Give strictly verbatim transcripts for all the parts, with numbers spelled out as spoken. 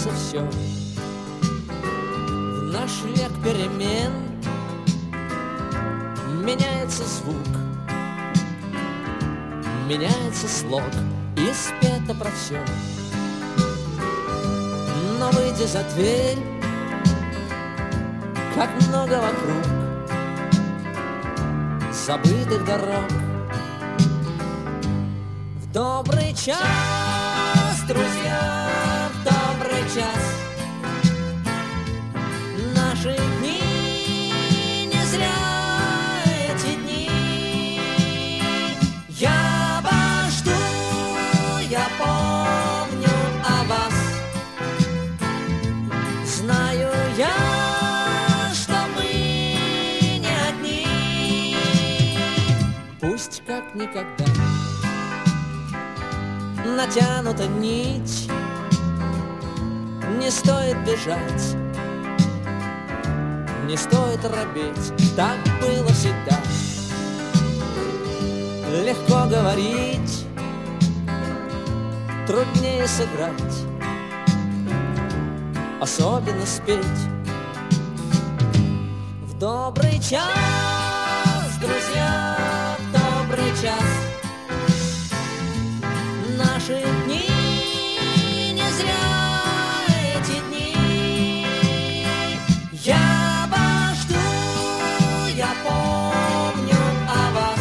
сбудется все. В наш век перемен меняется звук, меняется слог, и спето про все. Но выйдя за дверь, как много вокруг забытых дорог. В добрый час, друзья, в добрый час. Наши дни не зря эти дни. Я вас жду, я помню о вас. Знаю я, что мы не одни. Пусть как никогда натянута нить, не стоит бежать, не стоит робеть, так было всегда. Легко говорить, труднее сыграть, особенно спеть. В добрый час, друзья, в добрый час. Наши дни не зря эти дни. Я вас жду, я помню о вас.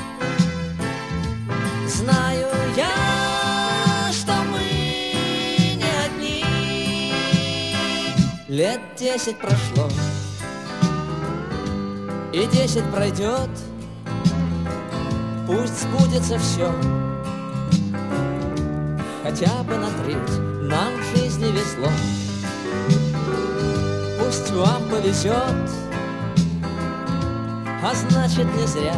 Знаю я, что мы не одни. Лет десять прошло, и десять пройдет. Пусть сбудется все, хотя бы на треть нам в жизни везло. Пусть вам повезет, а значит не зря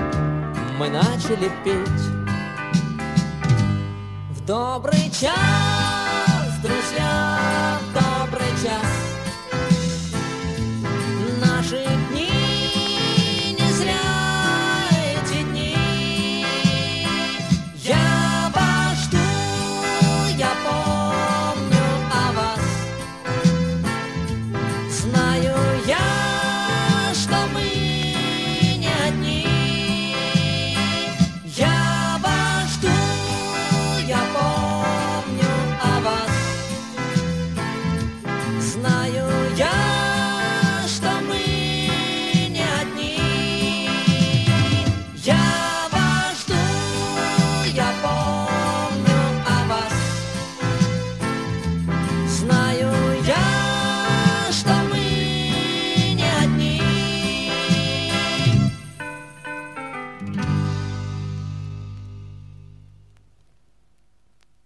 мы начали петь. В добрый час,